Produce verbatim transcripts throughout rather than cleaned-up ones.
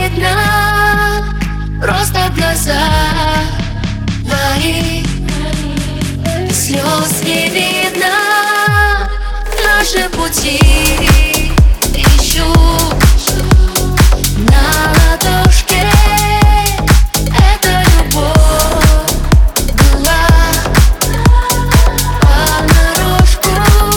видно, просто глаза твои. Слез не видно, наши пути ищу на ладошке. Это любовь была понарошку.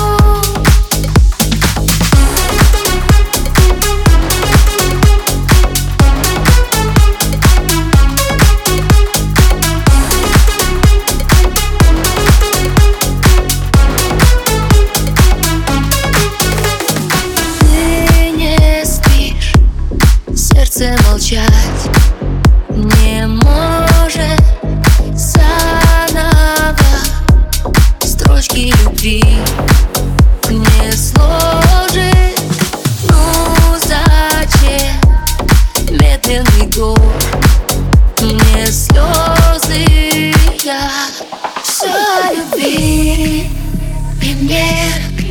Сердце молчать не может заново. Строчки любви не сложит. Ну зачем медленный год? Мне слезы, я все о любви. И мне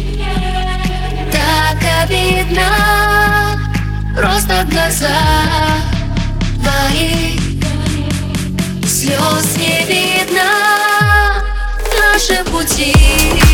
так обидно, просто глаза твои. Слез не видно, наши пути